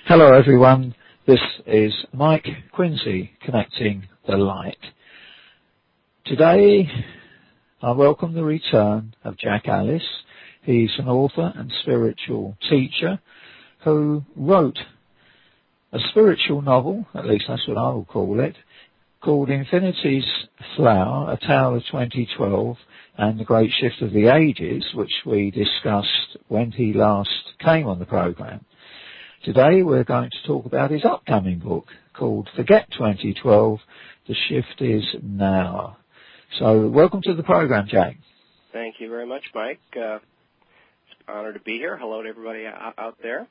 Hello everyone, this is Mike Quincy connecting the light. Today I welcome the return of Jack Alice. He's an author and spiritual teacher who wrote a spiritual novel, at least that's what I will call it, called Infinity's Flower, A Tale of 2012 and The Great Shift of the Ages, which we discussed when he last came on the program. Today we're going to talk about his upcoming book called Forget 2012, The Shift is Now. So welcome to the program, Jack. Thank you very much, Mike. It's an honor to be here. Hello to everybody out there.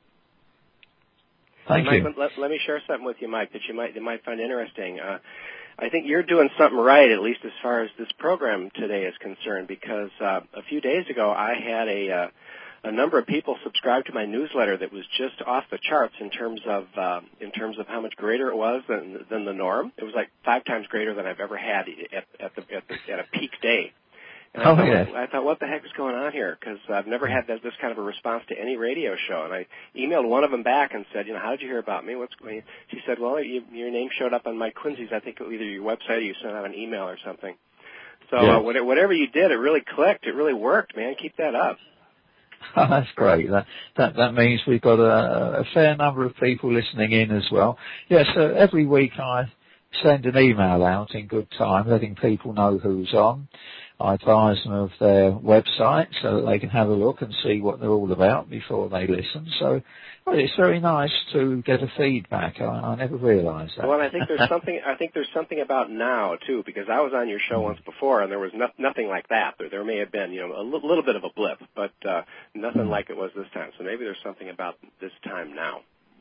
Thank you. Let me share something with you, Mike, that you might find interesting. I think you're doing something right, at least as far as this program today is concerned, because a few days ago I had a number of people subscribe to my newsletter that was just off the charts in terms of how much greater it was than the norm. It was like 5 times greater than I've ever had at a peak day. And I thought, what the heck is going on here? Because I've never had this kind of a response to any radio show. And I emailed one of them back and said, how did you hear about me? What's going on? She said, well, your name showed up on Mike Quincy's. I think either your website or you sent out an email or something. So whatever you did, it really clicked. It really worked, man. Keep that up. Oh, that's great. That means we've got a fair number of people listening in as well. Yes, every week I send an email out in good time, letting people know who's on. I advise them of their website so that they can have a look and see what they're all about before they listen. So it's very nice to get a feedback. I never realised that. Well, I think there's something about now too, because I was on your show once before and there was nothing like that. There may have been a little bit of a blip, but nothing like it was this time. So maybe there's something about this time now.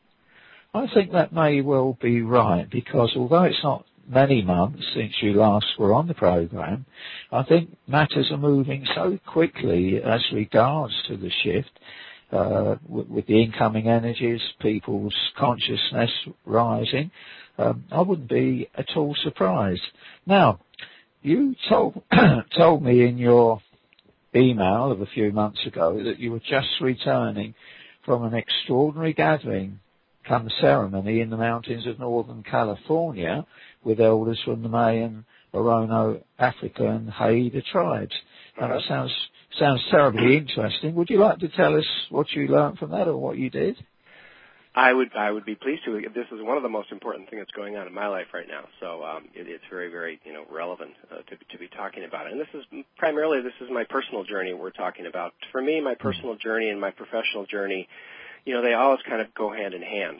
I think that may well be right, because although it's not many months since you last were on the program, I think matters are moving so quickly as regards to the shift, with the incoming energies, people's consciousness rising. I wouldn't be at all surprised. Now, you told me in your email of a few months ago that you were just returning from an extraordinary gathering come ceremony in the mountains of Northern California with elders from the Mayan, Orono, Africa and Haida tribes. Now that sounds terribly interesting. Would you like to tell us what you learned from that or what you did? I would be pleased to. This is one of the most important things that's going on in my life right now. So it's very, very relevant to be talking about it. And this is my personal journey we're talking about. For me, my personal journey and my professional journey, they always kind of go hand in hand.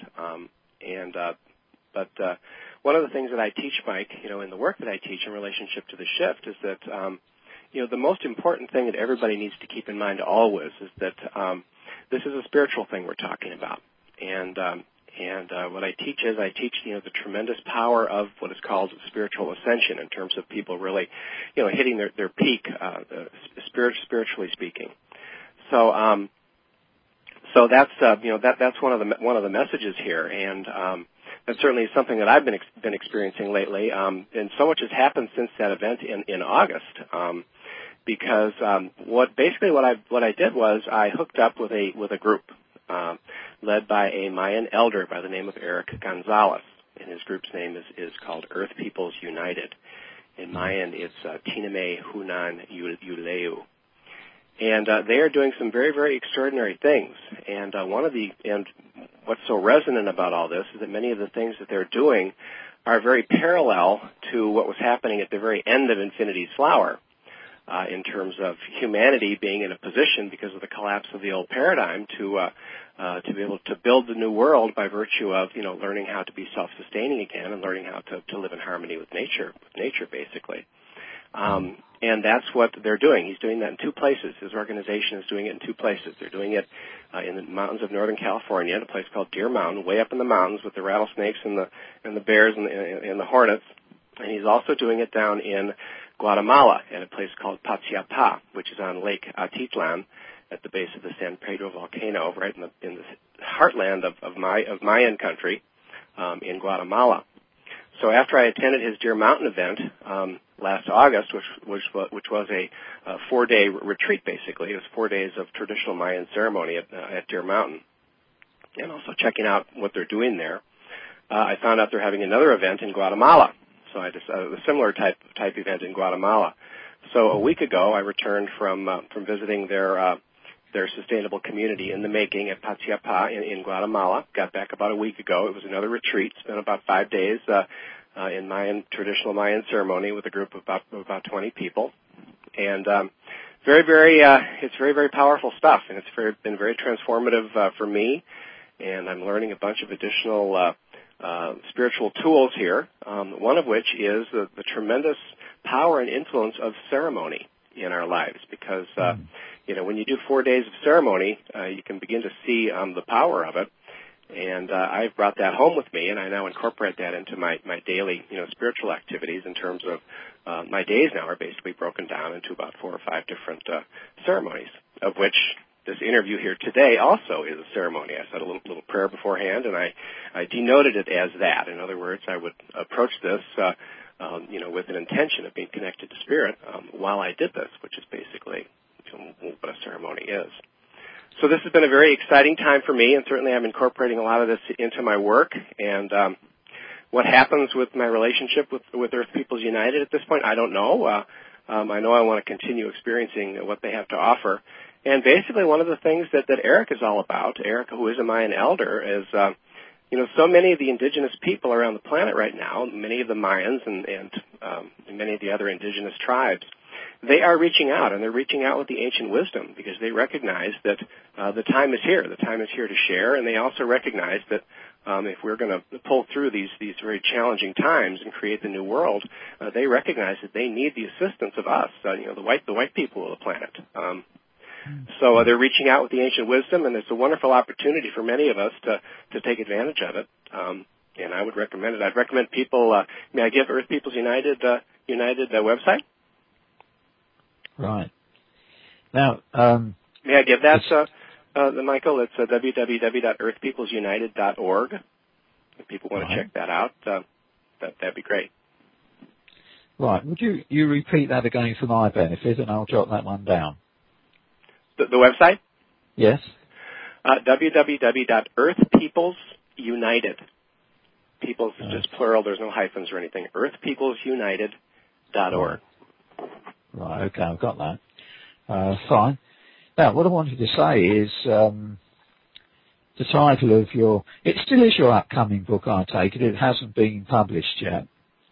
But one of the things that I teach, Mike, in the work that I teach in relationship to the shift is that, the most important thing that everybody needs to keep in mind always is that this is a spiritual thing we're talking about. And what I teach is the tremendous power of what is called spiritual ascension in terms of people really, hitting their peak, spiritually speaking. So that's that's one of the messages here, and that certainly is something that I've been experiencing lately. And so much has happened since that event in August, because what I did was I hooked up with a group led by a Mayan elder by the name of Eric Gonzalez, and his group's name is called Earth Peoples United. In Mayan, it's Tiname Hunan Yuleu. And they are doing some very, very extraordinary things. And what's so resonant about all this is that many of the things that they're doing are very parallel to what was happening at the very end of Infinity's Flower, in terms of humanity being in a position, because of the collapse of the old paradigm, to be able to build the new world by virtue of learning how to be self-sustaining again and learning how to live in harmony with nature basically. And that's what they're doing. He's doing that in 2 places. His organization is doing it in 2 places. They're doing it in the mountains of Northern California, at a place called Deer Mountain, way up in the mountains with the rattlesnakes and the bears and the hornets. And he's also doing it down in Guatemala at a place called Pachiapa, which is on Lake Atitlan at the base of the San Pedro volcano, right in the heartland of Mayan country in Guatemala. So after I attended his Deer Mountain event last August, which was a 4-day retreat, basically, it was 4 days of traditional Mayan ceremony at Deer Mountain. and also checking out what they're doing there, I found out they're having another event in Guatemala. So I just a similar type event in Guatemala. So a week ago, I returned from visiting their sustainable community in the making at Patiapa in Guatemala. Got back about a week ago. It was another retreat. Spent about 5 days in traditional Mayan ceremony with a group of about 20 people, and it's very powerful stuff, and it's been very transformative for me. And I'm learning a bunch of additional spiritual tools here. One of which is the tremendous power and influence of ceremony in our lives, because when you do 4 days of ceremony, you can begin to see the power of it. And I've brought that home with me, and I now incorporate that into my daily, spiritual activities. In terms of my days now are basically broken down into about 4 or 5 different ceremonies, of which this interview here today also is a ceremony. I said a little prayer beforehand, and I denoted it as that. In other words, I would approach this, with an intention of being connected to Spirit while I did this, which is basically what a ceremony is. So this has been a very exciting time for me, and certainly I'm incorporating a lot of this into my work. And what happens with my relationship with Earth Peoples United at this point, I don't know. I know I want to continue experiencing what they have to offer. And basically one of the things that Eric is all about, Eric, who is a Mayan elder, is, so many of the indigenous people around the planet right now, many of the Mayans and many of the other indigenous tribes, they are reaching out, and they're reaching out with the ancient wisdom, because they recognize that the time is here. The time is here to share, and they also recognize that if we're going to pull through these very challenging times and create the new world, they recognize that they need the assistance of us, the white people of the planet. So they're reaching out with the ancient wisdom, and it's a wonderful opportunity for many of us to take advantage of it. And I would recommend it. I'd recommend people. May I give Earth Peoples United website? Right. Now, may I give that, Michael? It's www.earthpeoplesunited.org. If people want to check that out, that'd be great. Right. Would you repeat that again for my benefit, and I'll jot that one down? The website? Yes. www.earthpeoplesunited. Peoples is just plural. There's no hyphens or anything. earthpeoplesunited.org. Right, okay, I've got that. Fine. Now, what I wanted to say is the title of it still is your upcoming book, I take it. It hasn't been published yet.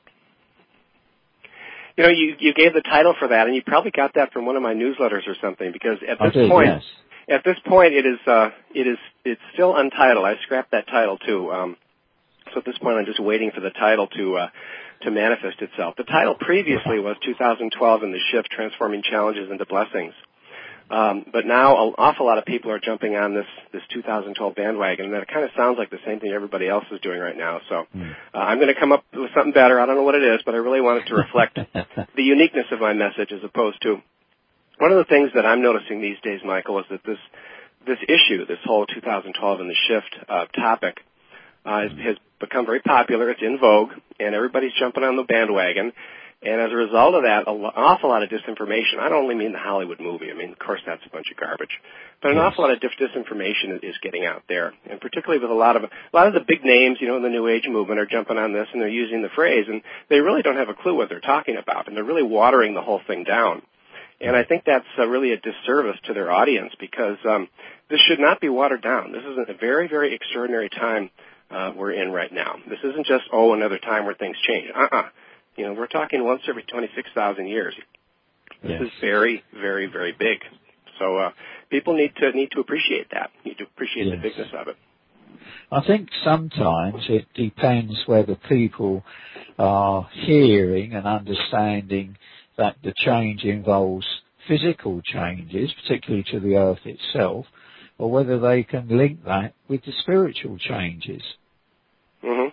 You gave the title for that, and you probably got that from one of my newsletters or something, because at this point, it's still untitled. I scrapped that title too. So at this point, I'm just waiting for the title to manifest itself. The title previously was 2012 and the Shift: Transforming Challenges into Blessings. But now an awful lot of people are jumping on this 2012 bandwagon, and that kind of sounds like the same thing everybody else is doing right now. So I'm going to come up with something better. I don't know what it is, but I really want it to reflect the uniqueness of my message, as opposed to one of the things that I'm noticing these days, Michael, is that this issue, this whole 2012 and the Shift topic, has become very popular. It's in vogue, and everybody's jumping on the bandwagon. And as a result of that, an awful lot of disinformation. I don't only mean the Hollywood movie. I mean, of course, that's a bunch of garbage. But an awful lot of disinformation is getting out there, and particularly with a lot of the big names, in the New Age movement are jumping on this, and they're using the phrase, and they really don't have a clue what they're talking about, and they're really watering the whole thing down. And I think that's really a disservice to their audience, because this should not be watered down. This is a very, very extraordinary time we're in right now. This isn't just, another time where things change. We're talking once every 26,000 years. This is very, very, very big. So people need to appreciate that. Need to appreciate the bigness of it. I think sometimes it depends whether people are hearing and understanding that the change involves physical changes, particularly to the earth itself, or whether they can link that with the spiritual changes. Mm-hmm.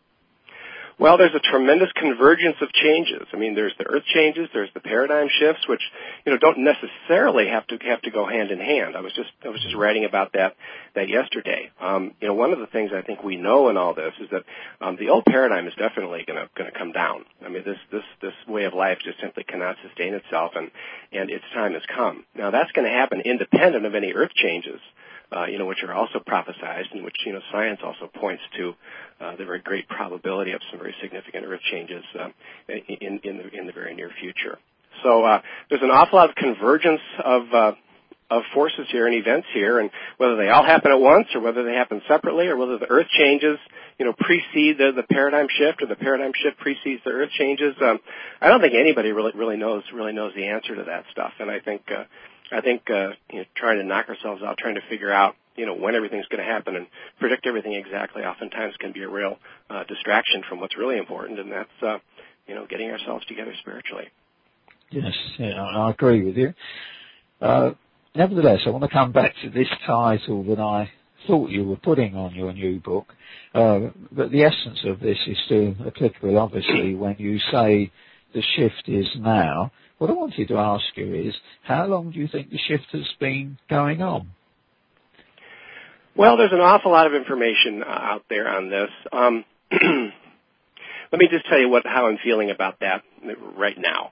Well, there's a tremendous convergence of changes. I mean, there's the earth changes, there's the paradigm shifts, which don't necessarily have to go hand in hand. I was just writing about that yesterday. One of the things I think we know in all this is that the old paradigm is definitely going to come down. I mean, this way of life just simply cannot sustain itself, and its time has come. Now, that's going to happen independent of any earth changes. which are also prophesized, and which science also points to the very great probability of some very significant Earth changes in the very near future. So there's an awful lot of convergence of forces here and events here, and whether they all happen at once or whether they happen separately or whether the Earth changes, precede the paradigm shift or the paradigm shift precedes the Earth changes. I don't think anybody really knows the answer to that stuff, and I think trying to knock ourselves out, trying to figure out when everything's going to happen and predict everything exactly, oftentimes can be a real distraction from what's really important, and that's getting ourselves together spiritually. Yes, yeah, I agree with you. Nevertheless, I want to come back to this title that I thought you were putting on your new book, but the essence of this is still applicable, obviously, when you say the shift is now. What I wanted to ask you is, how long do you think the shift has been going on? Well, there's an awful lot of information out there on this. Let me just tell you how I'm feeling about that right now.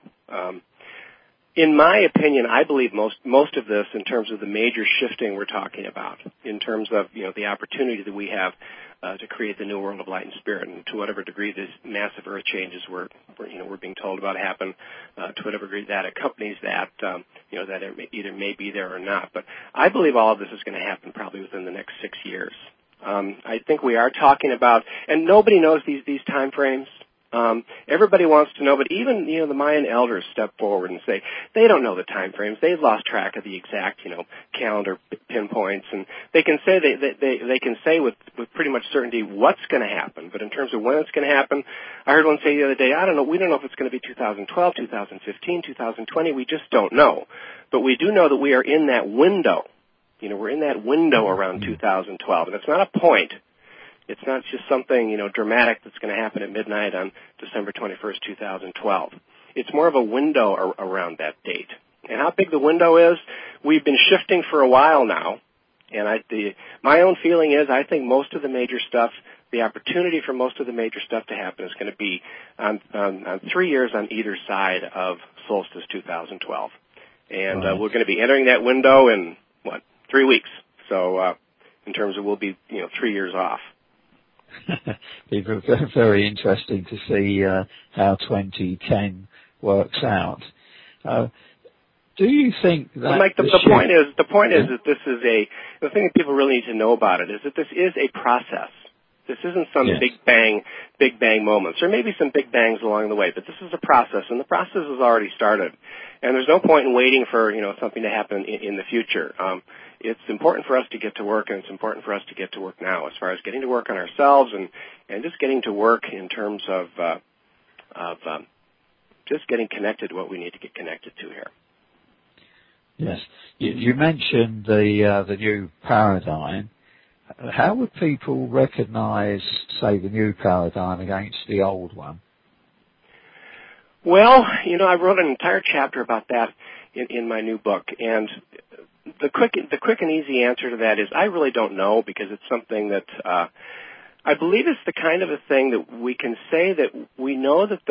In my opinion, I believe most of this, in terms of the major shifting we're talking about, in terms of the opportunity that we have to create the new world of light and spirit, and to whatever degree these massive Earth changes we're being told about happen, to whatever degree that accompanies that, that it either may be there or not. But I believe all of this is going to happen probably within the next 6 years. I think we are talking about, and nobody knows these time frames. Everybody wants to know, but even the Mayan elders step forward and say they don't know the time frames. They've lost track of the exact calendar pinpoints, and they can say they can say with pretty much certainty what's going to happen. But in terms of when it's going to happen, I heard one say the other day, I don't know. We don't know if it's going to be 2012, 2015, 2020. We just don't know. But we do know that we are in that window. We're in that window around 2012, and it's not a point. It's not just something, dramatic that's going to happen at midnight on December 21st, 2012. It's more of a window around that date. And how big the window is, we've been shifting for a while now. And my own feeling is I think most of the major stuff, the opportunity for most of the major stuff to happen is going to be on 3 years on either side of Solstice 2012. And we're going to be entering that window in, 3 weeks. So in terms of we'll be, 3 years off. It's very interesting to see how 2010 works out. Do you think that Mike, the point is that this is the thing that people really need to know about it is that this is a process. This isn't some big bang moments, or maybe some big bangs along the way, but this is a process, and the process has already started. And there's no point in waiting for something to happen in the future. It's important for us to get to work, and it's important for us to get to work now, as far as getting to work on ourselves and just getting to work in terms of just getting connected to what we need to get connected to here. Yes, you mentioned the new paradigm. How would people recognize, say, the new paradigm against the old one? Well, I wrote an entire chapter about that in my new book, and the quick and easy answer to that is I really don't know, because it's something that I believe it's the kind of a thing that we can say that we know that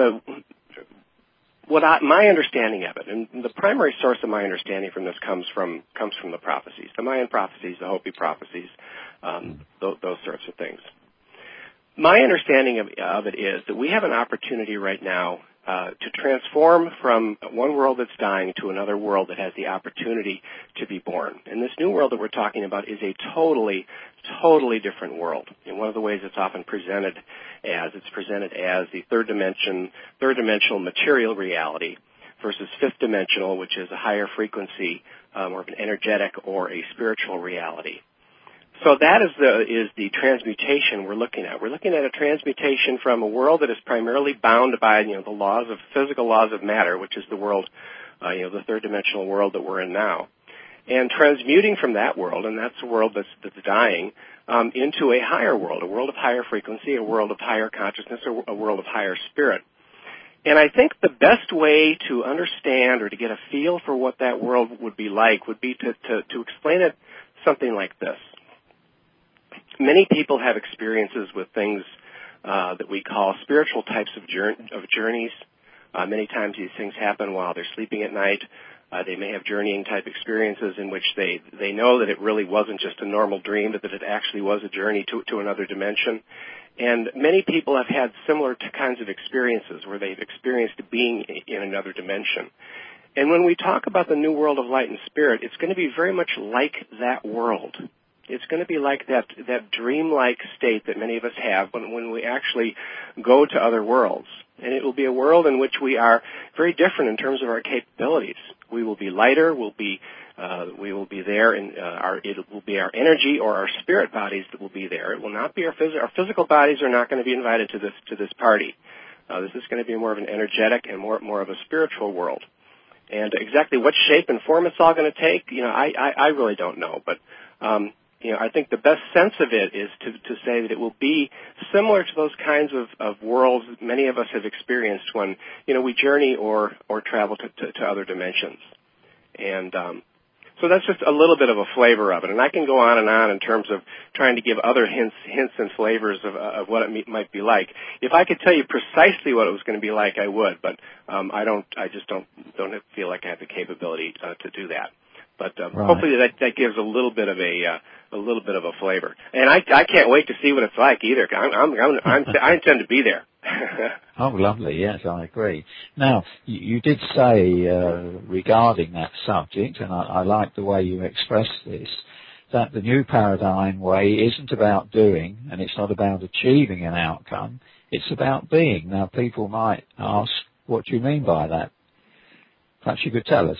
my understanding of it, and the primary source of my understanding from this comes from the prophecies, the Mayan prophecies, the Hopi prophecies, those sorts of things. My understanding of it is that we have an opportunity right now to transform from one world that's dying to another world that has the opportunity to be born. And this new world that we're talking about is a totally, totally different world. And one of the ways it's often presented as the third dimensional material reality versus fifth dimensional, which is a higher frequency, or an energetic or a spiritual reality. So that is the transmutation we're looking at. We're looking at a transmutation from a world that is primarily bound by the physical laws of matter, which is the world, the third dimensional world that we're in now, and transmuting from that world, and that's a world that's dying, into a higher world, a world of higher frequency, a world of higher consciousness, or a world of higher spirit. And I think the best way to understand or to get a feel for what that world would be like would be to explain it something like this. Many people have experiences with things that we call spiritual types of journeys. Many times these things happen while they're sleeping at night. They may have journeying type experiences in which they know that it really wasn't just a normal dream, but that it actually was a journey to another dimension. And many people have had similar kinds of experiences where they've experienced being in another dimension. And when we talk about the new world of light and spirit, it's going to be very much like that world. It's going to be like that dreamlike state that many of us have when we actually go to other worlds. And it will be a world in which we are very different in terms of our capabilities. We will be lighter. We will be there, and it will be our energy or our spirit bodies that will be there. It will not be our physical bodies are not going to be invited to this party. This is going to be more of an energetic and more of a spiritual world. And exactly what shape and form it's all going to take, I really don't know. But I think the best sense of it is to say that it will be similar to those kinds of worlds that many of us have experienced when we journey or travel to other dimensions. And so that's just a little bit of a flavor of it. And I can go on and on in terms of trying to give other hints and flavors of what it might be like. If I could tell you precisely what it was going to be like, I would, but I just don't feel like I have the capability to do that. But right. Hopefully that gives a little bit of a flavor. And I can't wait to see what it's like either. I intend to be there. Oh, lovely. Yes, I agree. Now, you did say regarding that subject, and I like the way you expressed this, that the new paradigm way isn't about doing, and it's not about achieving an outcome. It's about being. Now, people might ask, what do you mean by that? Perhaps you could tell us.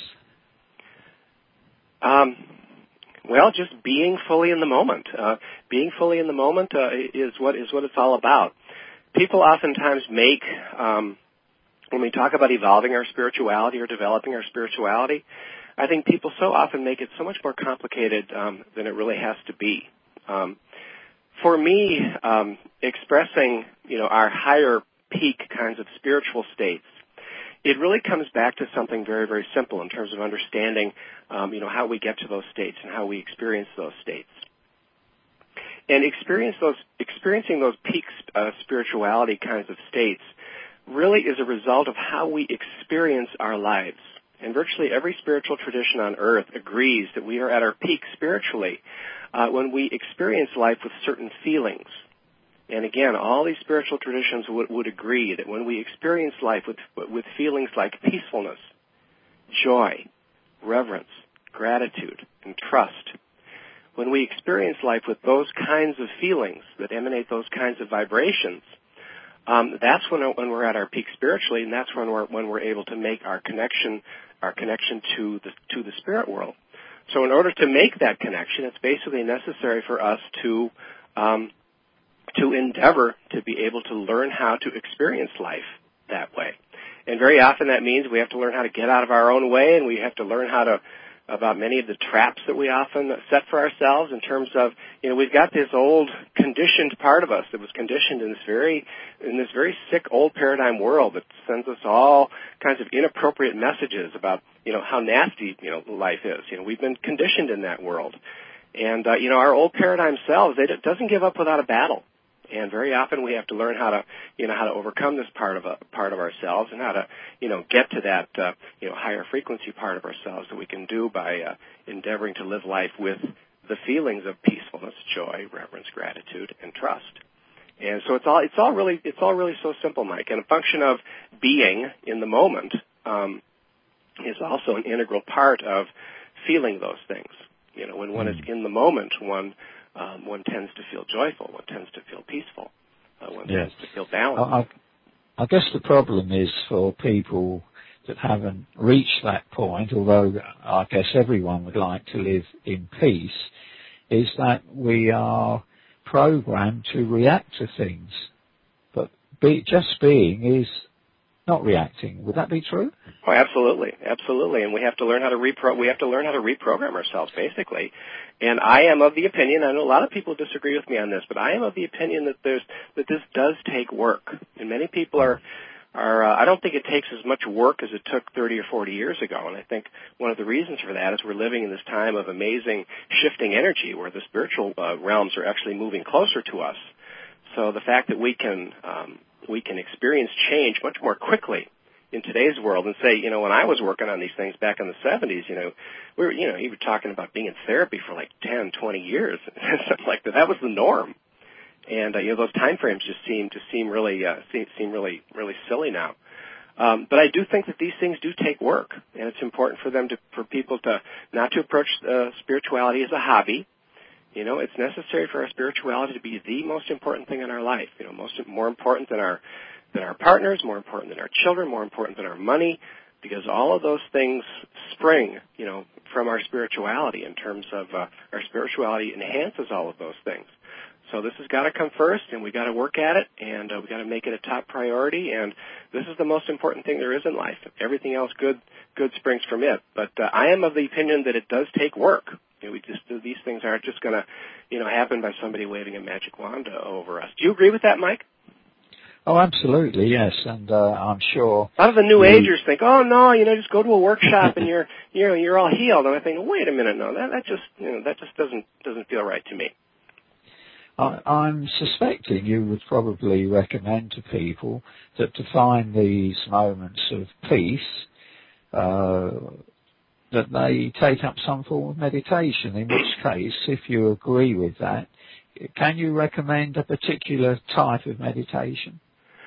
Well, just being fully in the moment. Being fully in the moment is what it's all about. People oftentimes make, when we talk about evolving our spirituality or developing our spirituality, I think people so often make it so much more complicated than it really has to be. For me, expressing, our higher peak kinds of spiritual states, it really comes back to something very, very simple in terms of understanding, how we get to those states and how we experience those states. And experiencing those peak spirituality kinds of states really is a result of how we experience our lives. And virtually every spiritual tradition on earth agrees that we are at our peak spiritually when we experience life with certain feelings. And again, all these spiritual traditions would agree that when we experience life with feelings like peacefulness, joy, reverence, gratitude, and trust, when we experience life with those kinds of feelings that emanate those kinds of vibrations, that's when we're at our peak spiritually, and that's when we're able to make our connection to the spirit world. So in order to make that connection, it's basically necessary for us to endeavor to be able to learn how to experience life that way. And very often that means we have to learn how to get out of our own way, and we have to learn about many of the traps that we often set for ourselves in terms of, we've got this old conditioned part of us that was conditioned in this very sick old paradigm world that sends us all kinds of inappropriate messages about, how nasty, life is. We've been conditioned in that world. And, our old paradigm selves, it doesn't give up without a battle. And very often we have to learn how to overcome this part of ourselves and how to, get to that, higher frequency part of ourselves that we can do by endeavoring to live life with the feelings of peacefulness, joy, reverence, gratitude, and trust. And so it's all really so simple, Mike. And a function of being in the moment is also an integral part of feeling those things. When one is in the moment, one tends to feel joyful, one tends to feel peaceful, one tends to feel balanced. I guess the problem is for people that haven't reached that point, although I guess everyone would like to live in peace, is that we are programmed to react to things. But just being is not reacting. Would that be true? Oh, absolutely. And we have to learn how to reprogram ourselves, basically. And I am of the opinion, I know a lot of people disagree with me on this, but I am of the opinion that this does take work. And many people are I don't think it takes as much work as it took 30 or 40 years ago. And I think one of the reasons for that is we're living in this time of amazing shifting energy where the spiritual realms are actually moving closer to us. So the fact that we can experience change much more quickly in today's world and say, when I was working on these things back in the 70s, we were, you were talking about being in therapy for like 10, 20 years, something like that. That was the norm. And, those time frames just seem really silly now. But I do think that these things do take work, and it's important for people to not to approach spirituality as a hobby. It's necessary for our spirituality to be the most important thing in our life. More important than our partners, more important than our children, more important than our money, because all of those things spring, from our spirituality. In terms of our spirituality enhances all of those things. So this has got to come first, and we got to work at it, and we got to make it a top priority. And this is the most important thing there is in life. Everything else good springs from it. But I am of the opinion that it does take work. These things aren't just going to, happen by somebody waving a magic wand over us. Do you agree with that, Mike? Oh, absolutely, yes, and I'm sure. A lot of the New Agers think, "Oh no, just go to a workshop and you're all healed." And I think, "Wait a minute, no, that just doesn't feel right to me." I'm suspecting you would probably recommend to people that to find these moments of peace, that they take up some form of meditation, in which case, if you agree with that, can you recommend a particular type of meditation?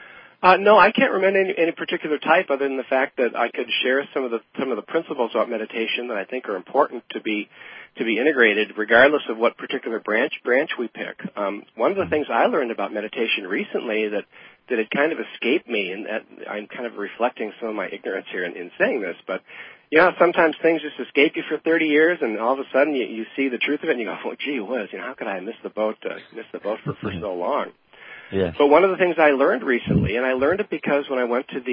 No, I can't recommend any particular type, other than the fact that I could share some of the principles about meditation that I think are important to be integrated, regardless of what particular branch we pick. One of the things I learned about meditation recently that had kind of escaped me, and that I'm kind of reflecting some of my ignorance here in saying this, but sometimes things just escape you for 30 years, and all of a sudden you see the truth of it, and you go, "Oh, gee whiz, how could I miss the boat for so long?" Yeah. But one of the things I learned recently, and I learned it because when I went to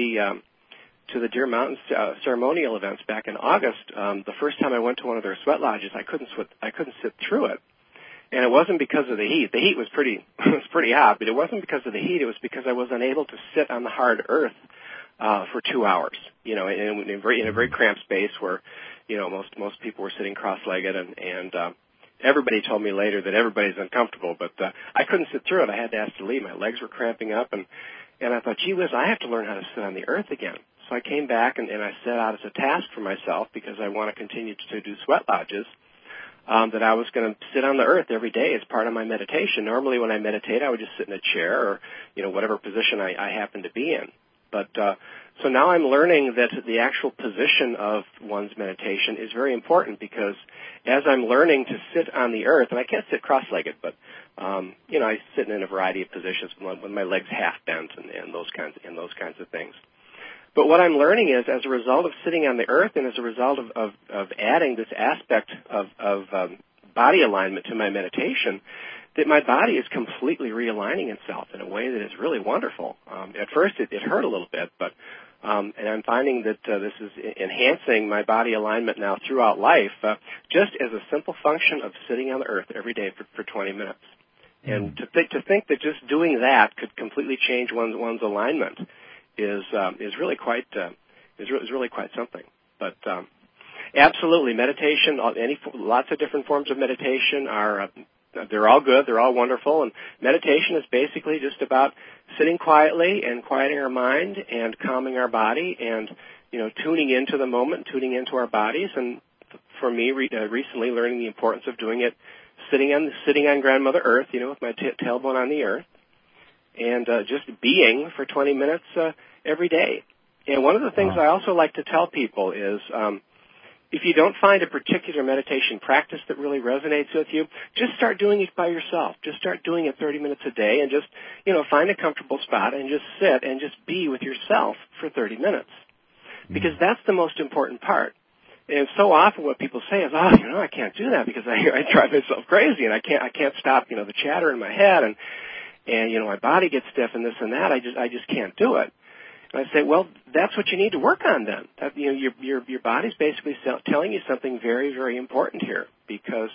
the Deer Mountain ceremonial events back in August, the first time I went to one of their sweat lodges, I couldn't sit through it, and it wasn't because of the heat. The heat was pretty hot, but it wasn't because of the heat. It was because I was unable to sit on the hard earth for 2 hours. In a very cramped space where most people were sitting cross-legged, and everybody told me later that everybody's uncomfortable, but I couldn't sit through it. I had to ask to leave. My legs were cramping up, and I thought, gee whiz, I have to learn how to sit on the earth again. So I came back, and I set out as a task for myself, because I want to continue to do sweat lodges, that I was going to sit on the earth every day as part of my meditation. Normally when I meditate, I would just sit in a chair or, whatever position I happen to be in. But so now I'm learning that the actual position of one's meditation is very important, because as I'm learning to sit on the earth, and I can't sit cross-legged, but I sit in a variety of positions with my legs half bent and those kinds of things. But what I'm learning is, as a result of sitting on the earth, and as a result of adding this aspect of body alignment to my meditation, that my body is completely realigning itself in a way that is really wonderful. At first, it hurt a little bit, but and I'm finding that this is enhancing my body alignment now throughout life, just as a simple function of sitting on the earth every day for 20 minutes. And to think that just doing that could completely change one's alignment is really quite something. But absolutely, meditation, lots of different forms of meditation are. They're all good. They're all wonderful. And meditation is basically just about sitting quietly and quieting our mind and calming our body and, tuning into the moment, tuning into our bodies. And for me, recently learning the importance of doing it sitting on Grandmother Earth, with my tailbone on the earth, and just being for 20 minutes every day. And one of the things I also like to tell people is, if you don't find a particular meditation practice that really resonates with you, just start doing it by yourself. Just start doing it 30 minutes a day, and just, find a comfortable spot and just sit and just be with yourself for 30 minutes. Because that's the most important part. And so often what people say is, I can't do that because I drive myself crazy and I can't stop, the chatter in my head and my body gets stiff and this and that. I just can't do it. And I say, well, that's what you need to work on then. Your body's basically telling you something very, very important here, because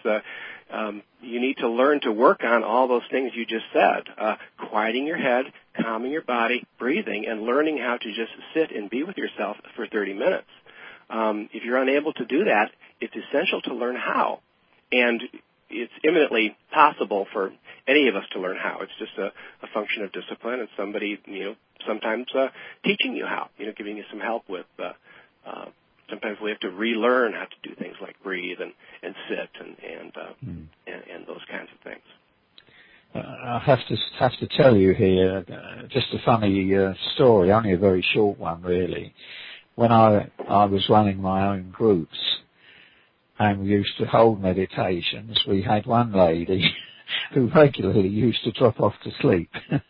you need to learn to work on all those things you just said, quieting your head, calming your body, breathing, and learning how to just sit and be with yourself for 30 minutes. If you're unable to do that, it's essential to learn how. And it's imminently possible for any of us to learn how. It's just a function of discipline and somebody, sometimes teaching you how, giving you some help with. Sometimes we have to relearn how to do things like breathe and sit and those kinds of things. I have to tell you here just a funny story, only a very short one, really. When I was running my own groups and we used to hold meditations, we had one lady who regularly used to drop off to sleep.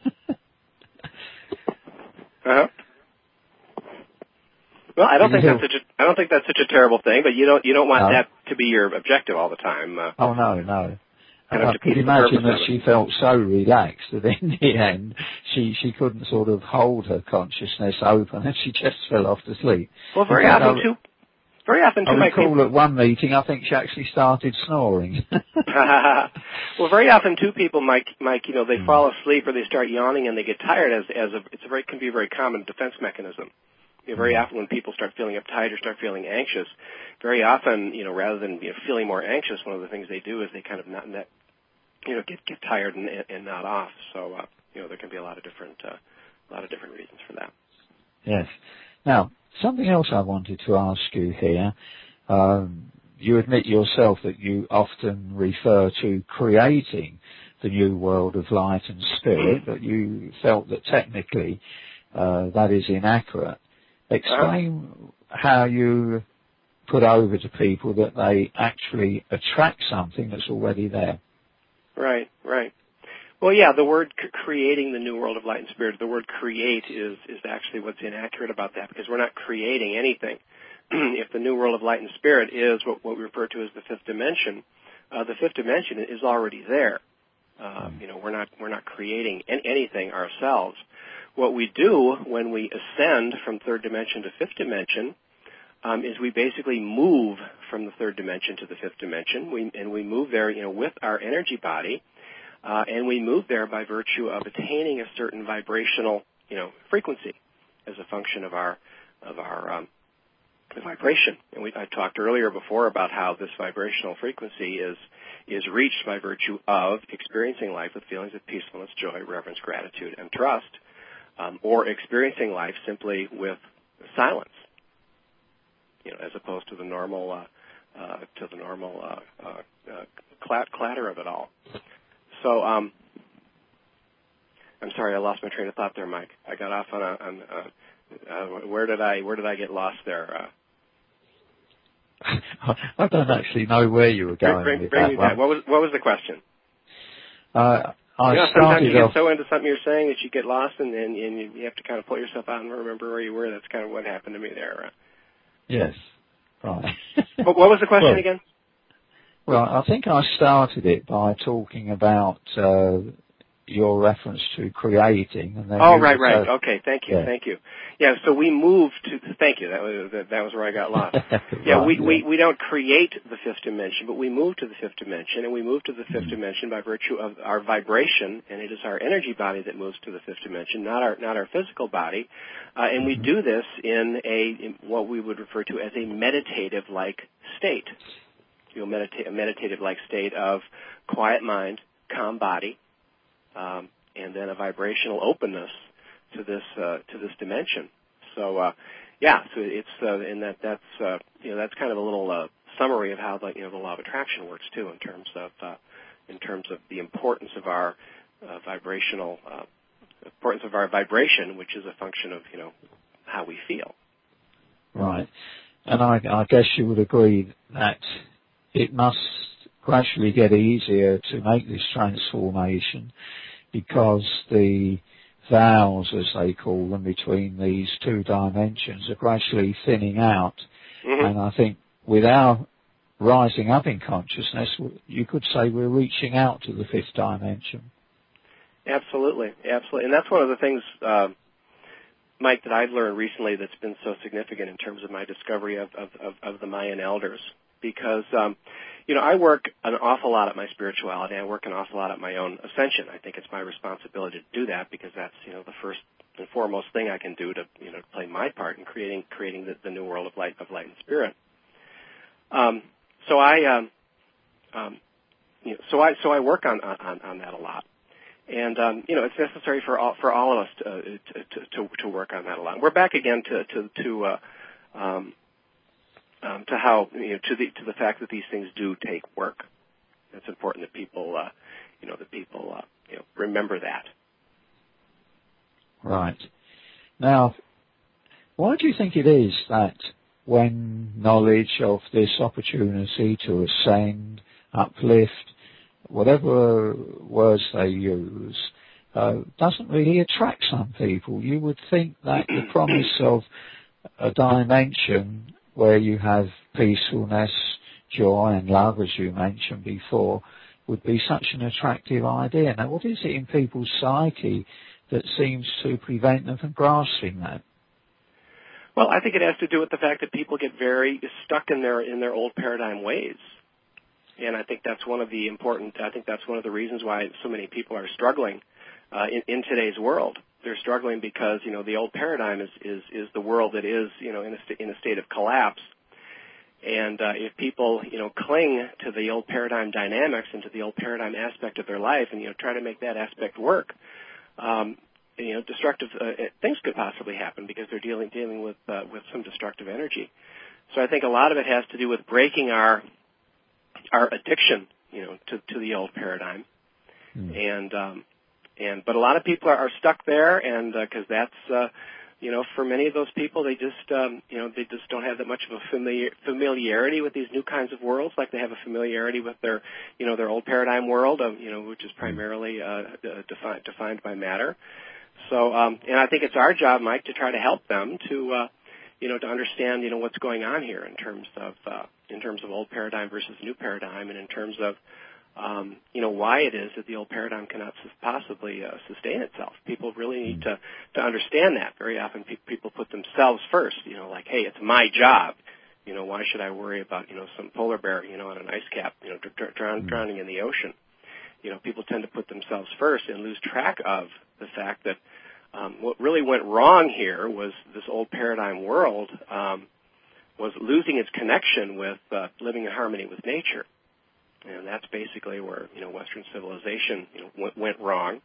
Uh-huh. Well, I don't think that's such a terrible thing, but you don't want that to be your objective all the time. Oh no. I could imagine that she felt so relaxed that in the end she couldn't sort of hold her consciousness open and she just fell off to sleep. Well, very often too. I recall at one meeting, I think she actually started snoring. Well, very often too, people, Mike, they fall asleep or they start yawning and they get tired can be a very common defense mechanism. Very often when people start feeling uptight or start feeling anxious, very often, rather than feeling more anxious, one of the things they do is they kind of get tired and nod off. So there can be a lot of different reasons for that. Yes. Now, something else I wanted to ask you here. You admit yourself that you often refer to creating the new world of light and spirit, but you felt that technically that is inaccurate. Explain how you put over to people that they actually attract something that's already there. Right. Well, yeah, the word creating the new world of light and spirit, the word create is actually what's inaccurate about that, because we're not creating anything. If the new world of light and spirit is what we refer to as the fifth dimension is already there. We're not creating anything ourselves. What we do when we ascend from third dimension to fifth dimension is we basically move from the third dimension to the fifth dimension. We move there, with our energy body, and we move there by virtue of attaining a certain vibrational, frequency as a function of our vibration. And I talked earlier before about how this vibrational frequency is reached by virtue of experiencing life with feelings of peacefulness, joy, reverence, gratitude, and trust, or experiencing life simply with silence, as opposed to the normal clatter of it all. So, I'm sorry, I lost my train of thought there, Mike. I got off on where did I get lost there? I don't actually know where you were going with bring that me one. back. What was the question? Sometimes you get so into something you're saying that you get lost, and you have to kind of pull yourself out and remember where you were. That's kind of what happened to me there. Yes, right. What was the question again? Well, I think I started it by talking about your reference to creating. And then right. Okay, thank you. Yeah, so we moved to. Thank you. That was where I got lost. Yeah, we don't create the fifth dimension, but we move to the fifth dimension, and we move to the fifth dimension by virtue of our vibration, and it is our energy body that moves to the fifth dimension, not our physical body, and we do this in what we would refer to as a meditative-like state. A meditative-like state of quiet mind, calm body, and then a vibrational openness to this dimension. So so it's and that's kind of a little summary of how the law of attraction works too, in terms of the importance of our vibration, which is a function of how we feel. Right, and I guess you would agree that it must gradually get easier to make this transformation, because the vowels, as they call them, between these two dimensions are gradually thinning out. Mm-hmm. And I think with our rising up in consciousness, you could say we're reaching out to the fifth dimension. Absolutely. And that's one of the things, Mike, that I've learned recently that's been so significant in terms of my discovery of the Mayan elders. Because, I work an awful lot at my spirituality. I work an awful lot at my own ascension. I think it's my responsibility to do that, because that's, the first and foremost thing I can do to, play my part in creating the new world of light and spirit. So I so I work on that a lot. And it's necessary for all of us to work on that a lot. We're back again to how to the fact that these things do take work. It's important that people remember that. Right. Now, why do you think it is that when knowledge of this opportunity to ascend, uplift, whatever words they use, doesn't really attract some people? You would think that the promise of a dimension where you have peacefulness, joy and love, as you mentioned before, would be such an attractive idea. Now, what is it in people's psyche that seems to prevent them from grasping that? Well, I think it has to do with the fact that people get very stuck in their old paradigm ways. And I think that's one of the reasons why so many people are struggling in today's world. They're struggling because, the old paradigm is the world that is, in a state of collapse. And if people, cling to the old paradigm dynamics and to the old paradigm aspect of their life and, try to make that aspect work, destructive things could possibly happen because they're dealing with some destructive energy. So I think a lot of it has to do with breaking our addiction, to the old paradigm. But a lot of people are stuck there, and because that's, for many of those people, they just don't have that much of a familiarity with these new kinds of worlds, like they have a familiarity with their old paradigm world, which is primarily defined by matter. So, and I think it's our job, Mike, to try to help them to understand, what's going on here in terms of old paradigm versus new paradigm, and in terms of why it is that the old paradigm cannot possibly sustain itself. People really need to understand that. Very often people put themselves first, like, hey, it's my job. Why should I worry about, some polar bear, on an ice cap, drowning in the ocean? People tend to put themselves first and lose track of the fact that what really went wrong here was this old paradigm world was losing its connection with living in harmony with nature. And that's basically where, Western civilization, went wrong.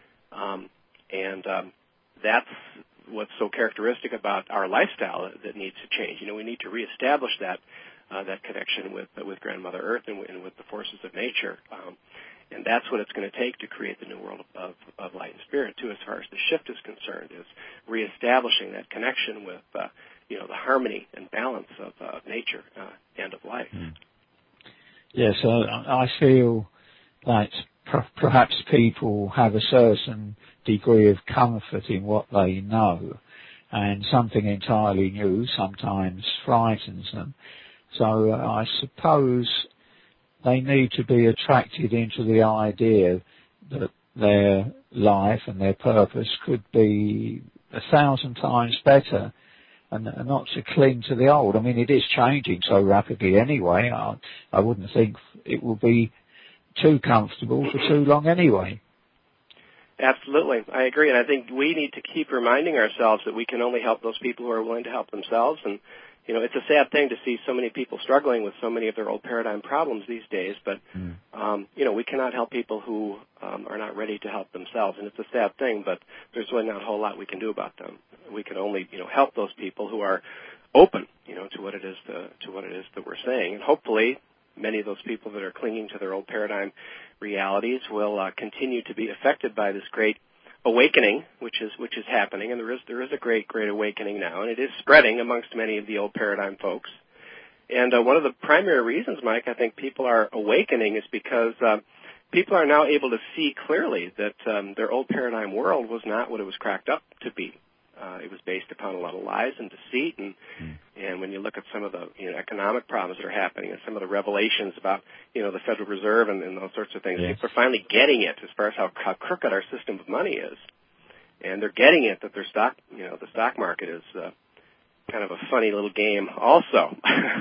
And that's what's so characteristic about our lifestyle that needs to change. We need to reestablish that connection with Grandmother Earth and with the forces of nature. And that's what it's going to take to create the new world of light and spirit, too, as far as the shift is concerned, is reestablishing that connection with, the harmony and balance of nature and of life. Yes, I feel that perhaps people have a certain degree of comfort in what they know, and something entirely new sometimes frightens them. So I suppose they need to be attracted into the idea that their life and their purpose could be 1,000 times better, and not to cling to the old. I mean, it is changing so rapidly anyway. I wouldn't think it will be too comfortable for too long anyway. Absolutely. I agree. And I think we need to keep reminding ourselves that we can only help those people who are willing to help themselves. And, it's a sad thing to see so many people struggling with so many of their old paradigm problems these days. But, we cannot help people who are not ready to help themselves. And it's a sad thing, but there's really not a whole lot we can do about them. We can only, help those people who are open, to what it is that we're saying. And hopefully many of those people that are clinging to their old paradigm realities will continue to be affected by this great awakening, which is happening. And there is a great awakening now, and it is spreading amongst many of the old paradigm folks. And one of the primary reasons, Mike, I think people are awakening is because people are now able to see clearly that their old paradigm world was not what it was cracked up to be. It was based upon a lot of lies and deceit, and when you look at some of the economic problems that are happening and some of the revelations about the Federal Reserve and those sorts of things, people are finally getting it as far as how crooked our system of money is, and they're getting it that the stock market is kind of a funny little game also.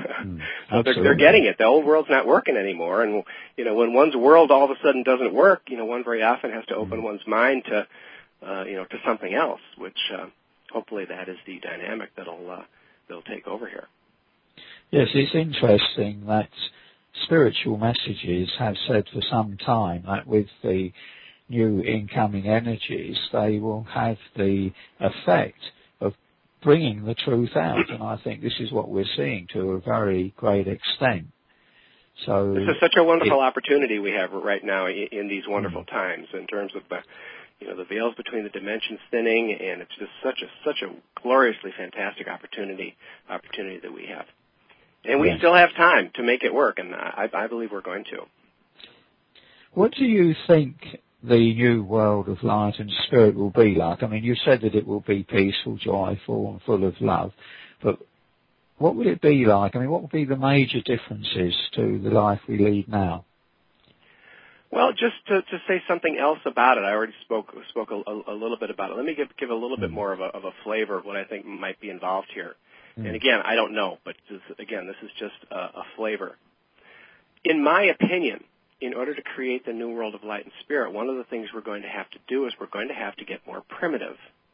So they're getting it. The old world's not working anymore, and when one's world all of a sudden doesn't work, one very often has to open one's mind to something else, which hopefully that is the dynamic that'll take over here. Yes, it's interesting that spiritual messages have said for some time that with the new incoming energies, they will have the effect of bringing the truth out. And I think this is what we're seeing to a very great extent. So this is such a wonderful opportunity we have right now in these wonderful times in terms of the veils between the dimensions thinning, and it's just such a gloriously fantastic opportunity that we have. And we still have time to make it work, and I believe we're going to. What do you think the new world of light and spirit will be like? I mean, you said that it will be peaceful, joyful, and full of love, but what would it be like? I mean, what would be the major differences to the life we lead now? Well, just to say something else about it, I already spoke a little bit about it. Let me give a little bit more of a flavor of what I think might be involved here. And again, I don't know, but this is just a flavor. In my opinion, in order to create the new world of light and spirit, one of the things we're going to have to do is we're going to have to get more primitive.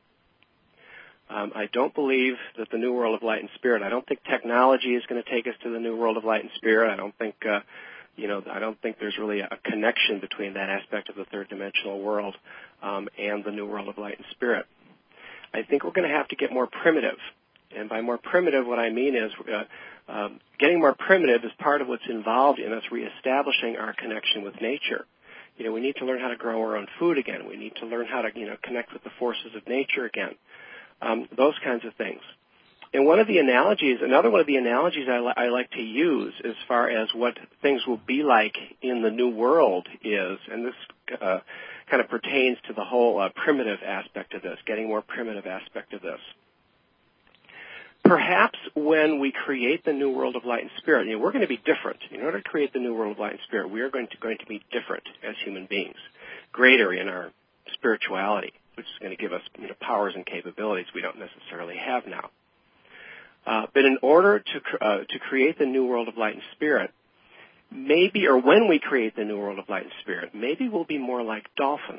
I don't believe that the new world of light and spirit, I don't think technology is going to take us to the new world of light and spirit. I don't think, I don't think there's really a connection between that aspect of the third dimensional world and the new world of light and spirit. I think we're going to have to get more primitive. And by more primitive, what I mean is getting more primitive is part of what's involved in us reestablishing our connection with nature. We need to learn how to grow our own food again. We need to learn how to, connect with the forces of nature again. Those kinds of things. And another one of the analogies I like to use as far as what things will be like in the new world is, and this kind of pertains to the whole primitive aspect of this, getting more primitive aspect of this. Perhaps when we create the new world of light and spirit, we're going to be different. In order to create the new world of light and spirit, we are going to be different as human beings, greater in our spirituality, which is going to give us powers and capabilities we don't necessarily have now. But in order to create the new world of light and spirit, maybe, or when we create the new world of light and spirit, maybe we'll be more like dolphins.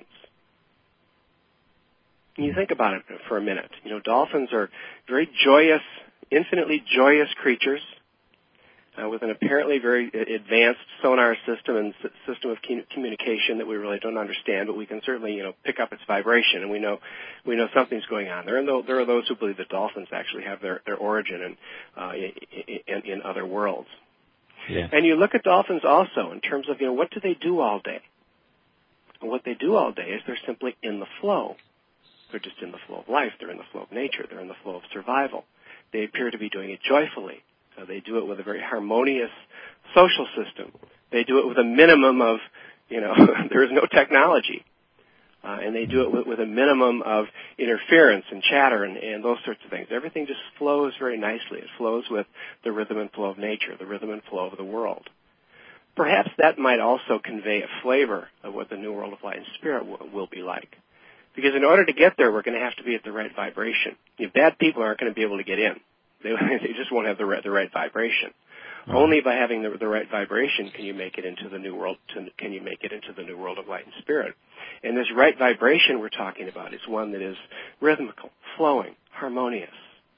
You think about it for a minute. Dolphins are very joyous, infinitely joyous creatures with an apparently very advanced sonar system and system of communication that we really don't understand, but we can certainly, pick up its vibration, and we know something's going on there. And there are those who believe that dolphins actually have their origin in other worlds. Yeah. And you look at dolphins also in terms of, what do they do all day? And what they do all day is they're simply in the flow. They're just in the flow of life. They're in the flow of nature. They're in the flow of survival. They appear to be doing it joyfully. They do it with a very harmonious social system. They do it with a minimum of, there is no technology. And they do it with a minimum of interference and chatter and those sorts of things. Everything just flows very nicely. It flows with the rhythm and flow of nature, the rhythm and flow of the world. Perhaps that might also convey a flavor of what the new world of light and spirit will be like. Because in order to get there, we're going to have to be at the right vibration. Bad people aren't going to be able to get in. They just won't have the right vibration. Right. Only by having the right vibration can you make it into the new world. Can you make it into the new world of light and spirit? And this right vibration we're talking about is one that is rhythmical, flowing, harmonious.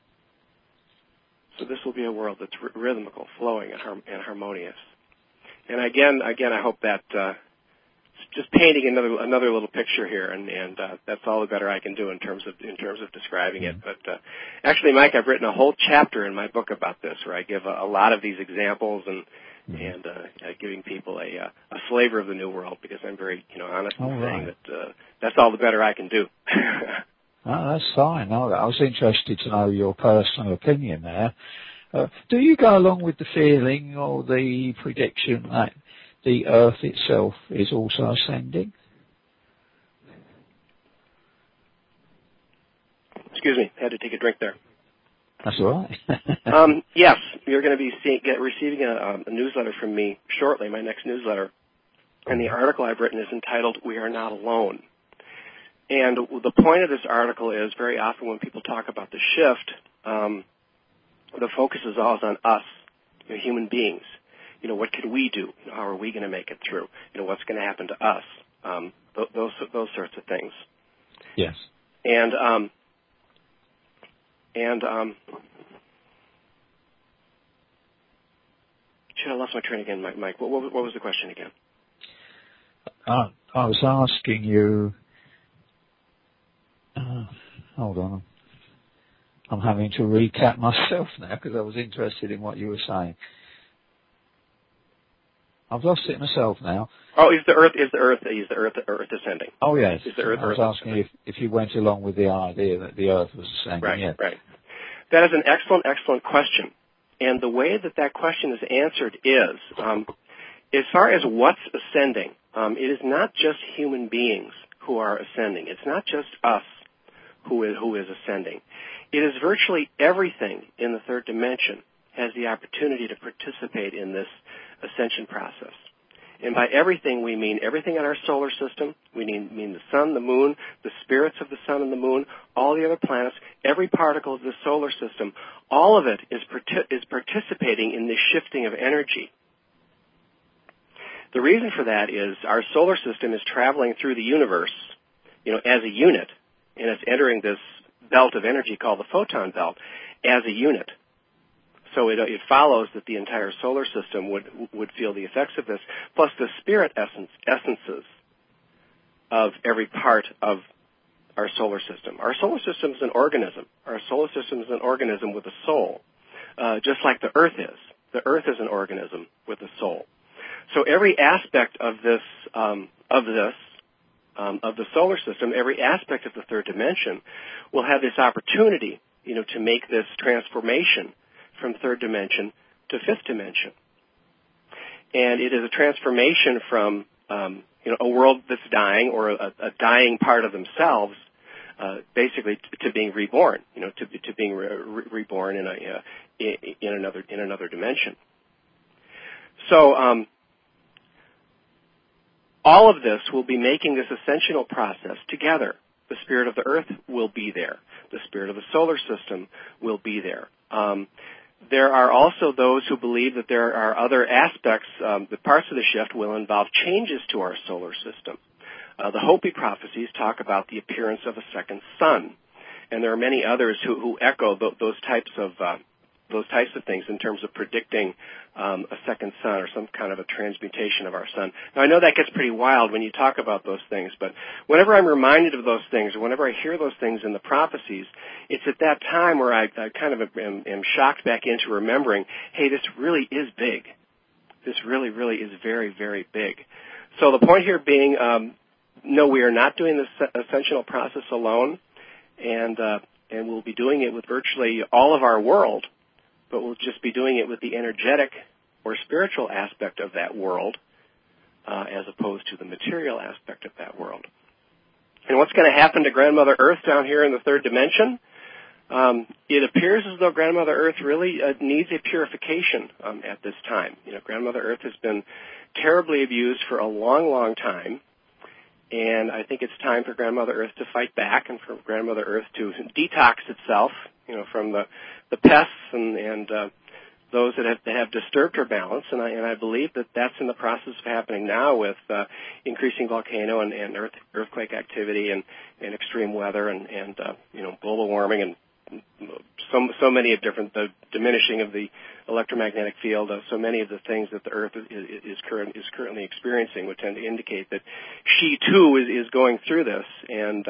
So this will be a world that's rhythmical, flowing, and harmonious. And again, I hope that. Just painting another little picture here, and that's all the better I can do in terms of describing it. But actually, Mike, I've written a whole chapter in my book about this, where I give a lot of these examples and giving people a flavor of the new world, because I'm very honest in saying that that's all the better I can do. Oh, that's fine. No, I was interested to know your personal opinion there. Do you go along with the feeling or the prediction that the Earth itself is also ascending? Excuse me, I had to take a drink there. That's all right. Yes, you're going to be receiving a newsletter from me shortly, my next newsletter. And the article I've written is entitled, "We Are Not Alone." And the point of this article is, very often when people talk about the shift, the focus is always on us, human beings. What can we do? How are we going to make it through? What's going to happen to us? Those sorts of things. Yes. And Shit, I lost my train again, Mike. What was the question again? I was asking you. Hold on. I'm having to recap myself now because I was interested in what you were saying. I've lost it myself now. Oh, is the Earth ascending? Oh yes. Is the Earth? I was asking if you went along with the idea that the Earth was ascending. Right. Yeah. Right. That is an excellent question. And the way that question is answered is, as far as what's ascending, it is not just human beings who are ascending. It's not just us who is ascending. It is virtually everything in the third dimension has the opportunity to participate in this ascension process. And by everything, we mean everything in our solar system. We mean the sun, the moon, the spirits of the sun and the moon, all the other planets, every particle of the solar system. All of it is participating in this shifting of energy. The reason for that is our solar system is traveling through the universe, as a unit, and it's entering this belt of energy called the photon belt as a unit. So it follows that the entire solar system would feel the effects of this, plus the spirit essences of every part of our solar system. Our solar system is an organism. Our solar system is an organism with a soul, just like the Earth is. The Earth is an organism with a soul. So every aspect of the solar system, every aspect of the third dimension, will have this opportunity, to make this transformation from third dimension to fifth dimension. And it is a transformation from, a world that's dying or a dying part of themselves, basically to being reborn, to being reborn in another dimension. So, all of this will be making this ascensional process together. The spirit of the Earth will be there. The spirit of the solar system will be there. There are also those who believe that there are other aspects, that parts of the shift will involve changes to our solar system. The Hopi prophecies talk about the appearance of a second sun, and there are many others who echo those types of things in terms of predicting a second sun or some kind of a transmutation of our sun. Now, I know that gets pretty wild when you talk about those things, but whenever I'm reminded of those things, or whenever I hear those things in the prophecies, it's at that time where I kind of am shocked back into remembering, hey, this really is big. This really, really is very, very big. So the point here being, no, we are not doing this ascensional process alone, and we'll be doing it with virtually all of our world, but we'll just be doing it with the energetic or spiritual aspect of that world, as opposed to the material aspect of that world. And what's going to happen to Grandmother Earth down here in the third dimension? It appears as though Grandmother Earth really needs a purification at this time. Grandmother Earth has been terribly abused for a long, long time, and I think it's time for Grandmother Earth to fight back and for Grandmother Earth to detox itself, from the pests and those that have disturbed her balance. And I believe that that's in the process of happening now with increasing volcano and earthquake activity and extreme weather and global warming and so many of the diminishing of the electromagnetic field, so many of the things that the Earth is currently experiencing would tend to indicate that she too is going through this. And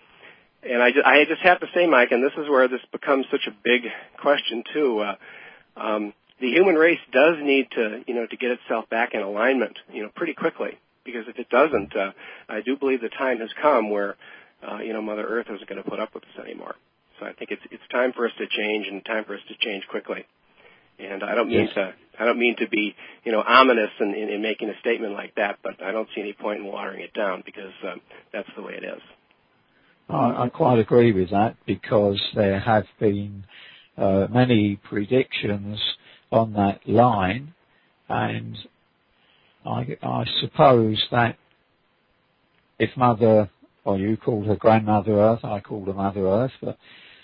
I just have to say, Mike, and this is where this becomes such a big question too. The human race does need to get itself back in alignment, pretty quickly, because if it doesn't, I do believe the time has come where, Mother Earth isn't going to put up with this anymore. So I think it's time for us to change, and time for us to change quickly. And I don't mean to be, ominous in making a statement like that, but I don't see any point in watering it down because that's the way it is. I quite agree with that, because there have been many predictions on that line, and I suppose that if Mother, or you called her Grandmother Earth, I called her Mother Earth, but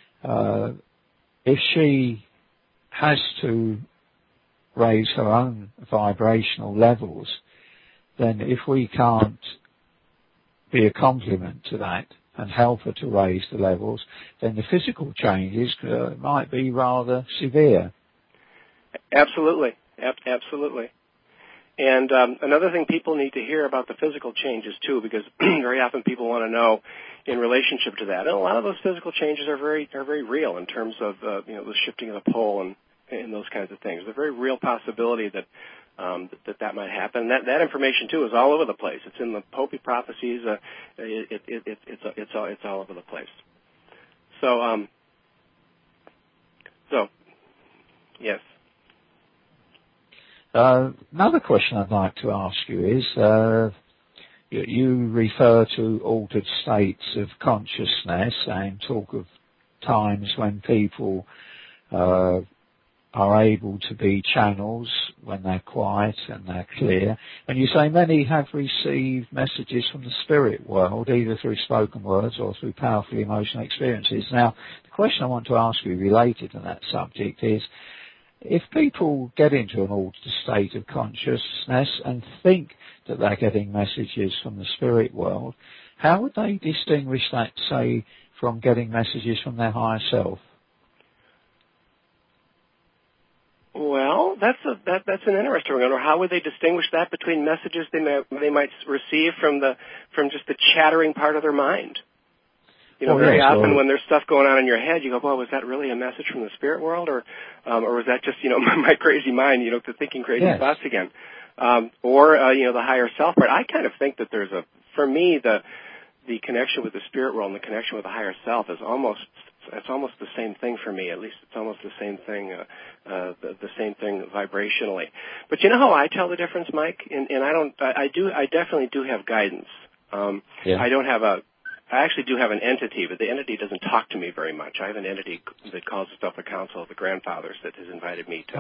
if she has to raise her own vibrational levels, then if we can't be a complement to that and help her to raise the levels, then the physical changes might be rather severe. Absolutely. Absolutely. And another thing people need to hear about the physical changes too, because very often people want to know in relationship to that. And a lot of those physical changes are very real in terms of the shifting of the pole and those kinds of things. There's a very real possibility that that might happen. That information too is all over the place. It's in the Hopi prophecies. It's all over the place. So yes. Another question I'd like to ask you is, you refer to altered states of consciousness and talk of times when people are able to be channels when they're quiet and they're clear. And you say many have received messages from the spirit world, either through spoken words or through powerful emotional experiences. Now, the question I want to ask you related to that subject is, if people get into an altered state of consciousness and think that they're getting messages from the spirit world, how would they distinguish that, say, from getting messages from their higher self? Well, that's an interesting one. Or how would they distinguish that between messages they might receive from just the chattering part of their mind? Very often when there's stuff going on in your head, you go, "Well, was that really a message from the spirit world, or was that just my crazy mind, thinking crazy thoughts again?" Or the higher self part. I kind of think that for me, the connection with the spirit world and the connection with the higher self is almost the same thing for me. At least it's almost the same thing, the same thing vibrationally. But you know how I tell the difference, Mike? And I definitely do have guidance. I actually do have an entity, but the entity doesn't talk to me very much. I have an entity that calls itself the Council of the Grandfathers that has invited me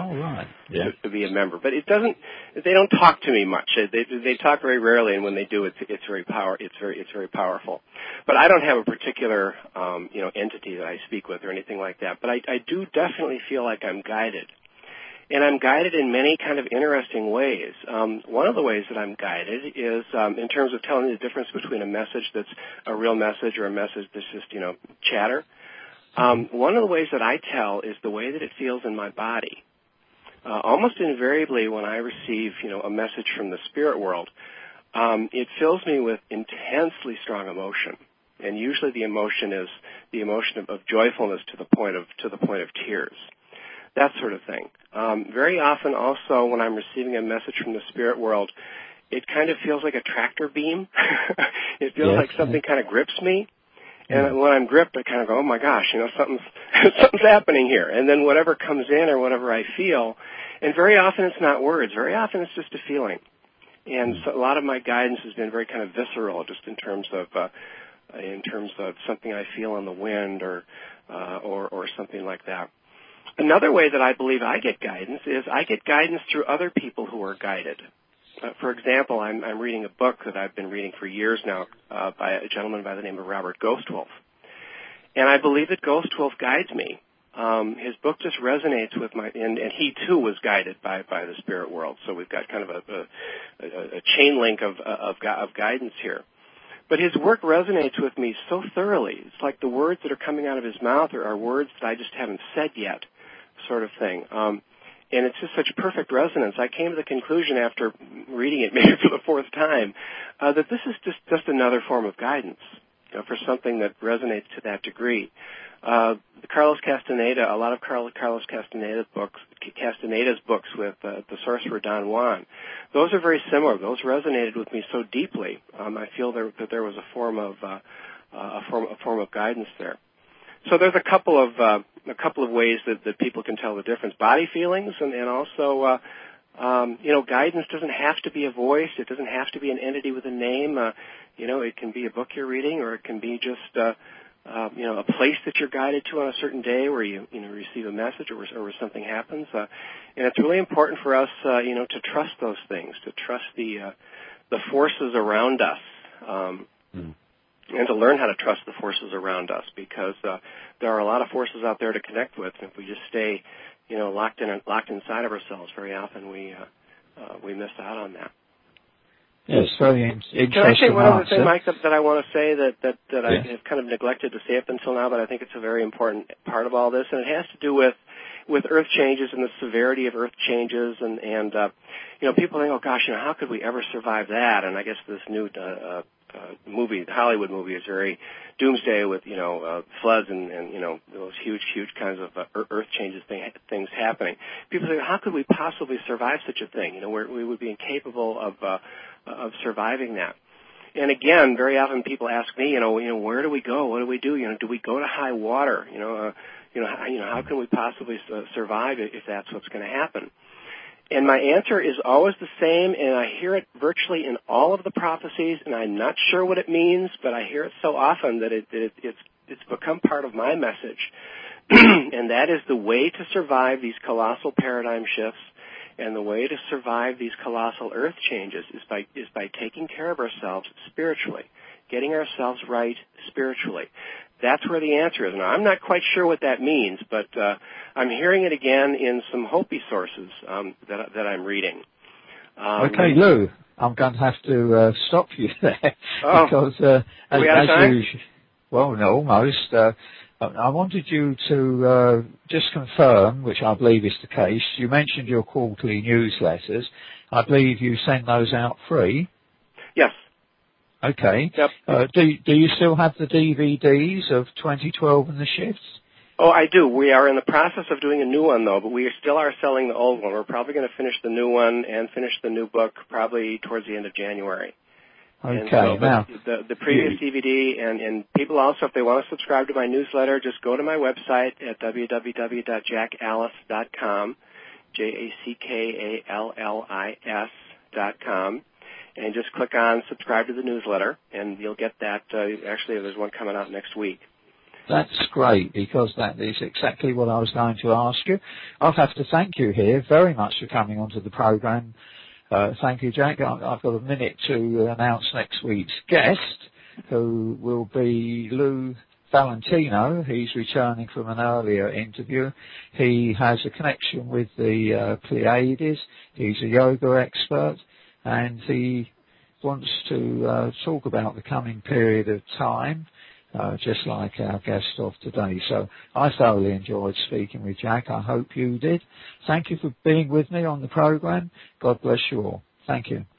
to be a member. But they don't talk to me much. They talk very rarely, and when they do, it's very powerful. But I don't have a particular entity that I speak with or anything like that. But I do definitely feel like I'm guided. And I'm guided in many kind of interesting ways. One of the ways that I'm guided is in terms of telling the difference between a message that's a real message or a message that's just, chatter. One of the ways that I tell is the way that it feels in my body. Almost invariably when I receive, a message from the spirit world, it fills me with intensely strong emotion. And usually the emotion is the emotion of joyfulness to the point of tears. That sort of thing. Very often also when I'm receiving a message from the spirit world, it kind of feels like a tractor beam. It feels like something kind of grips me. And when I'm gripped, I kind of go, oh my gosh, something's happening here. And then whatever comes in or whatever I feel, and very often it's not words. Very often it's just a feeling. And so a lot of my guidance has been very kind of visceral, just in terms of something I feel on the wind or something like that. Another way that I believe I get guidance is I get guidance through other people who are guided. For example, I'm reading a book that I've been reading for years now by a gentleman by the name of Robert Ghostwolf. And I believe that Ghostwolf guides me. His book just resonates with and he too was guided by the spirit world. So we've got kind of a chain link of guidance here. But his work resonates with me so thoroughly. It's like the words that are coming out of his mouth are words that I just haven't said yet, sort of thing. And it's just such perfect resonance. I came to the conclusion after reading it maybe for the fourth time that this is just another form of guidance, for something that resonates to that degree. Carlos Castaneda, a lot of Carlos Castaneda's books with the sorcerer Don Juan, those are very similar. Those resonated with me so deeply. I feel that there was a form of guidance there. So there's a couple of ways that people can tell the difference. Body feelings and also guidance doesn't have to be a voice. It doesn't have to be an entity with a name. It can be a book you're reading, or it can be just a place that you're guided to on a certain day where you receive a message or where something happens. And it's really important for us, to trust those things, to trust the forces around us. And to learn how to trust the forces around us, because there are a lot of forces out there to connect with. And if we just stay, locked inside of ourselves, very often we miss out on that. Yes, very interesting. Can I say one other thing, Mike, that I want to say that I have kind of neglected to say up until now, but I think it's a very important part of all this, and it has to do with with earth changes and the severity of earth changes, and people think, oh gosh, how could we ever survive that? And I guess this new Hollywood movie is very doomsday with floods and those huge kinds of earth changes things happening. People say, how could we possibly survive such a thing? We would be incapable of surviving that. And again, very often people ask me, where do we go? What do we do? Do we go to high water? How can we possibly survive if that's what's going to happen? And my answer is always the same, and I hear it virtually in all of the prophecies, and I'm not sure what it means, but I hear it so often that it's become part of my message. And that is the way to survive these colossal paradigm shifts, and the way to survive these colossal earth changes is by taking care of ourselves spiritually, getting ourselves right spiritually. That's where the answer is. Now, I'm not quite sure what that means, but I'm hearing it again in some Hopi sources that I'm reading. Okay, Lou, I'm going to have to stop you there because as you, well, no, almost. I wanted you to just confirm, which I believe is the case. You mentioned your quarterly newsletters. I believe you send those out free. Yes. Okay. Yep. Do you still have the DVDs of 2012 and the shifts? Oh, I do. We are in the process of doing a new one, though, but we still are selling the old one. We're probably going to finish the new one and finish the new book probably towards the end of January. Okay. So, now, the previous DVD, and people also, if they want to subscribe to my newsletter, just go to my website at www.jackallis.com, JACKALLIS.com. And just click on subscribe to the newsletter, and you'll get that. Actually, there's one coming out next week. That's great, because that is exactly what I was going to ask you. I'll have to thank you here very much for coming onto the program. Thank you, Jack. I've got a minute to announce next week's guest, who will be Lou Valentino. He's returning from an earlier interview. He has a connection with the Pleiades. He's a yoga expert, and he wants to talk about the coming period of time, just like our guest of today. So I thoroughly enjoyed speaking with Jack. I hope you did. Thank you for being with me on the program. God bless you all. Thank you.